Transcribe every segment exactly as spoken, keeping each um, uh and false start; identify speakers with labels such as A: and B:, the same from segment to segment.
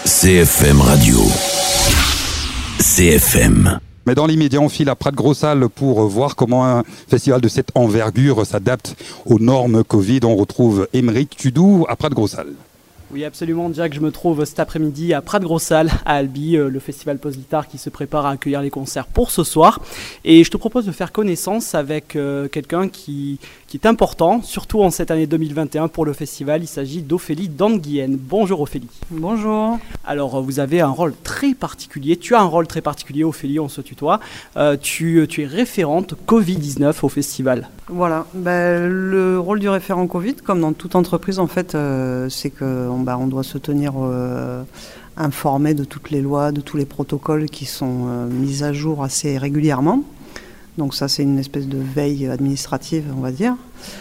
A: C F M Radio. C F M.
B: Mais dans l'immédiat, on file à Prat-de-Gros-Salles pour voir comment un festival de cette envergure s'adapte aux normes Covid. On retrouve Émeric Tudou à Prat-de-Gros-Salles.
C: Oui, absolument, Jack. Je me trouve cet après-midi à Prat-de-Gros-Salles, à Albi, le festival Post-Guitare qui se prépare à accueillir les concerts pour ce soir. Et je te propose de faire connaissance avec euh, quelqu'un qui, qui est important, surtout en cette année deux mille vingt et un pour le festival. Il s'agit d'Ophélie d'Anguienne. Bonjour Ophélie.
D: Bonjour.
C: Alors, vous avez un rôle très particulier. Tu as un rôle très particulier, Ophélie, on se tutoie. Euh, tu, tu es référente covid dix-neuf au festival.
D: Voilà, ben, le rôle du référent Covid, comme dans toute entreprise, en fait, euh, c'est qu'on bah, on doit se tenir euh, informé de toutes les lois, de tous les protocoles qui sont euh, mis à jour assez régulièrement. Donc ça, c'est une espèce de veille administrative, on va dire,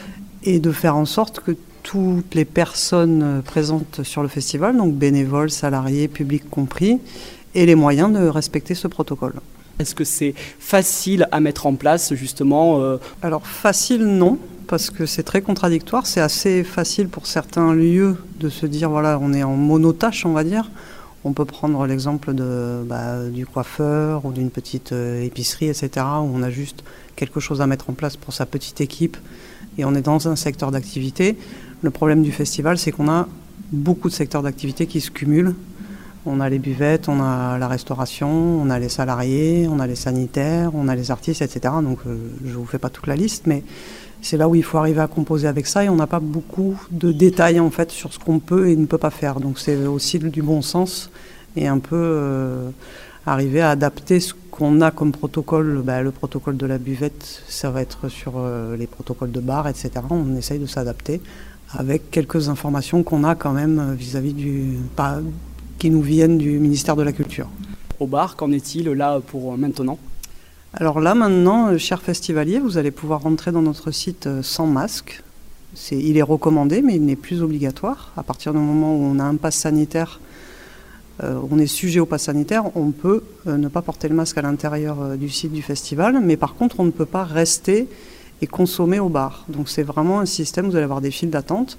D: et de faire en sorte que toutes les personnes présentes sur le festival, donc bénévoles, salariés, publics compris, aient les moyens de respecter ce protocole.
C: Est-ce que c'est facile à mettre en place, justement euh...
D: Alors, facile, non, parce que c'est très contradictoire. C'est assez facile pour certains lieux de se dire, voilà, on est en monotâche, on va dire. On peut prendre l'exemple de, bah, du coiffeur ou d'une petite euh, épicerie, et cetera, où on a juste quelque chose à mettre en place pour sa petite équipe et on est dans un secteur d'activité. Le problème du festival, c'est qu'on a beaucoup de secteurs d'activité qui se cumulent. On a les buvettes, on a la restauration, on a les salariés, on a les sanitaires, on a les artistes, et cetera. Donc euh, je ne vous fais pas toute la liste, mais c'est là où il faut arriver à composer avec ça et on n'a pas beaucoup de détails en fait sur ce qu'on peut et ne peut pas faire. Donc c'est aussi du bon sens et un peu euh, arriver à adapter ce qu'on a comme protocole. Bah, le protocole de la buvette, ça va être sur euh, les protocoles de bar, et cetera. On essaye de s'adapter avec quelques informations qu'on a quand même vis-à-vis du... Pas, qui nous viennent du ministère de la Culture.
C: Au bar, qu'en est-il là pour maintenant ?
D: Alors là maintenant, chers festivaliers, vous allez pouvoir rentrer dans notre site sans masque. C'est, il est recommandé, mais il n'est plus obligatoire. À partir du moment où on a un pass sanitaire, euh, on est sujet au pass sanitaire, on peut euh, ne pas porter le masque à l'intérieur euh, du site du festival, mais par contre, on ne peut pas rester et consommer au bar. Donc c'est vraiment un système, vous allez avoir des files d'attente.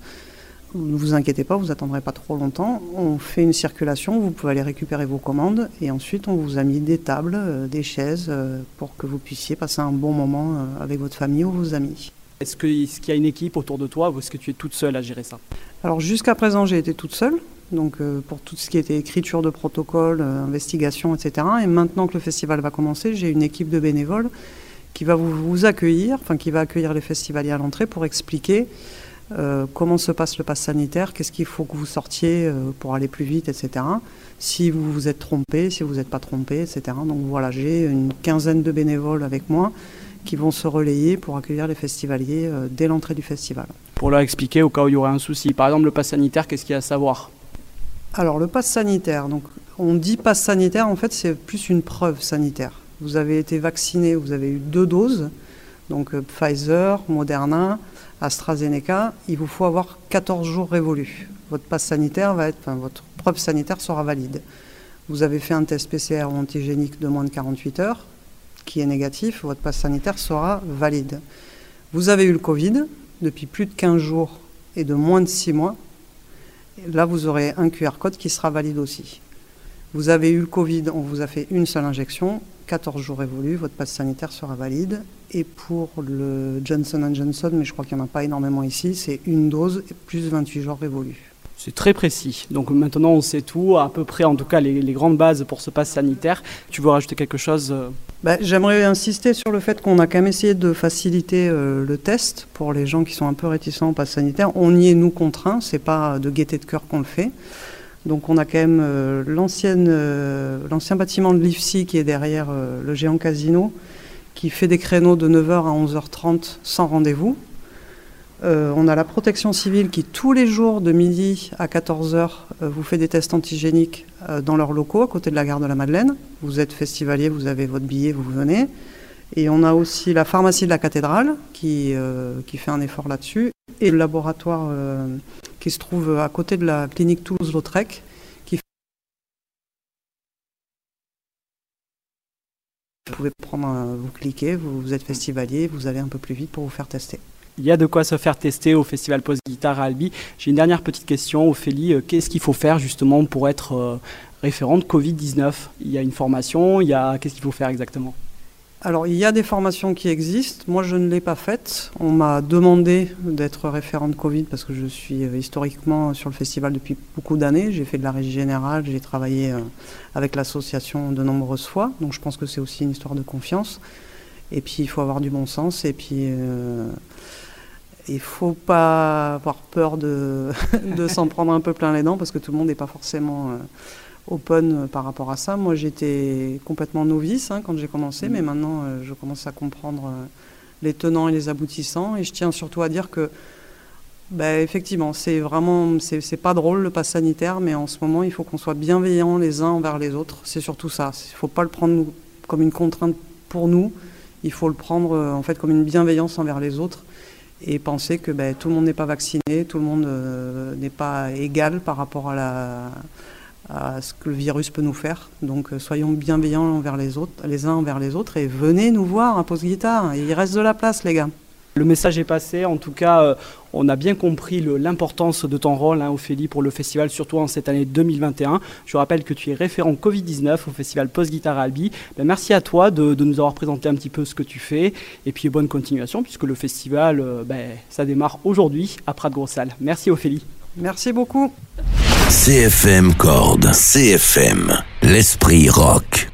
D: Ne vous inquiétez pas, vous n'attendrez pas trop longtemps. On fait une circulation, vous pouvez aller récupérer vos commandes et ensuite on vous a mis des tables, euh, des chaises euh, pour que vous puissiez passer un bon moment euh, avec votre famille ou vos amis.
C: Est-ce, que, est-ce qu'il y a une équipe autour de toi ou est-ce que tu es toute seule à gérer ça ?
D: Alors jusqu'à présent j'ai été toute seule, donc euh, pour tout ce qui était écriture de protocole, euh, investigation, et cetera. Et maintenant que le festival va commencer, j'ai une équipe de bénévoles qui va vous, vous accueillir, enfin qui va accueillir les festivaliers à l'entrée pour expliquer Euh, comment se passe le pass sanitaire, qu'est-ce qu'il faut que vous sortiez euh, pour aller plus vite, et cetera. Si vous vous êtes trompé, si vous n'êtes pas trompé, et cetera. Donc voilà, j'ai une quinzaine de bénévoles avec moi qui vont se relayer pour accueillir les festivaliers euh, dès l'entrée du festival.
C: Pour leur expliquer au cas où il y aurait un souci. Par exemple, le pass sanitaire, qu'est-ce qu'il y a à savoir ?
D: Alors le pass sanitaire, donc on dit pass sanitaire, en fait c'est plus une preuve sanitaire. Vous avez été vacciné, vous avez eu deux doses, donc euh, Pfizer, Moderna, AstraZeneca, il vous faut avoir quatorze jours révolus. Votre passe sanitaire va être, enfin, votre preuve sanitaire sera valide. Vous avez fait un test P C R ou antigénique de moins de quarante-huit heures, qui est négatif, votre passe sanitaire sera valide. Vous avez eu le Covid depuis plus de quinze jours et de moins de six mois. Là, vous aurez un Q R code qui sera valide aussi. Vous avez eu le Covid, on vous a fait une seule injection, quatorze jours révolus, votre passe sanitaire sera valide. Et pour le Johnson and Johnson, mais je crois qu'il n'y en a pas énormément ici, c'est une dose plus vingt-huit jours révolus.
C: C'est très précis. Donc maintenant, on sait tout, à peu près, en tout cas, les, les grandes bases pour ce pass sanitaire. Tu veux rajouter quelque chose ?
D: Ben, j'aimerais insister sur le fait qu'on a quand même essayé de faciliter euh, le test pour les gens qui sont un peu réticents au pass sanitaire. On y est, nous, contraints, c'est pas de gaieté de cœur qu'on le fait. Donc on a quand même euh, l'ancienne, euh, l'ancien bâtiment de l'I F C I qui est derrière euh, le géant casino, qui fait des créneaux de neuf heures à onze heures trente sans rendez-vous. Euh, on a la protection civile qui, tous les jours de midi à quatorze heures, euh, vous fait des tests antigéniques euh, dans leurs locaux, à côté de la gare de la Madeleine. Vous êtes festivalier, vous avez votre billet, vous venez. Et on a aussi la pharmacie de la cathédrale qui, euh, qui fait un effort là-dessus. Et le laboratoire euh, qui se trouve à côté de la clinique Toulouse-Lautrec, qui vous pouvez prendre, un, vous cliquez, vous, vous êtes festivalier, vous allez un peu plus vite pour vous faire tester.
C: Il y a de quoi se faire tester au Festival Pause Guitare à Albi. J'ai une dernière petite question, Ophélie. Qu'est-ce qu'il faut faire justement pour être euh, référente covid dix-neuf ? Il y a une formation, il y a... qu'est-ce qu'il faut faire exactement ?
D: Alors, il y a des formations qui existent. Moi, je ne l'ai pas faite. On m'a demandé d'être référente Covid parce que je suis historiquement sur le festival depuis beaucoup d'années. J'ai fait de la régie générale, j'ai travaillé avec l'association de nombreuses fois. Donc, je pense que c'est aussi une histoire de confiance. Et puis, il faut avoir du bon sens. Et puis, euh, il ne faut pas avoir peur de, de s'en prendre un peu plein les dents parce que tout le monde n'est pas forcément... Euh, open par rapport à ça. Moi, j'étais complètement novice hein, quand j'ai commencé, mmh. mais maintenant, euh, je commence à comprendre euh, les tenants et les aboutissants. Et je tiens surtout à dire que, bah, effectivement, c'est vraiment, c'est, c'est pas drôle le pass sanitaire, mais en ce moment, il faut qu'on soit bienveillants les uns envers les autres. C'est surtout ça. Il ne faut pas le prendre comme une contrainte pour nous. Il faut le prendre euh, en fait comme une bienveillance envers les autres et penser que bah, tout le monde n'est pas vacciné, tout le monde euh, n'est pas égal par rapport à la à ce que le virus peut nous faire. Donc euh, soyons bienveillants envers les autres, les uns envers les autres, et venez nous voir à Pause Guitare. Il reste de la place, les gars.
C: Le message est passé. En tout cas, euh, on a bien compris le, l'importance de ton rôle, hein, Ophélie, pour le festival, surtout en cette année deux mille vingt et un. Je rappelle que tu es référent covid dix-neuf au festival Pause Guitare à Albi. Ben, merci à toi de, de nous avoir présenté un petit peu ce que tu fais. Et puis bonne continuation, puisque le festival, euh, ben, ça démarre aujourd'hui à Prat-de-Gros-Salles. Merci, Ophélie.
D: Merci beaucoup.
A: C F M Cordes. C F M, l'esprit rock.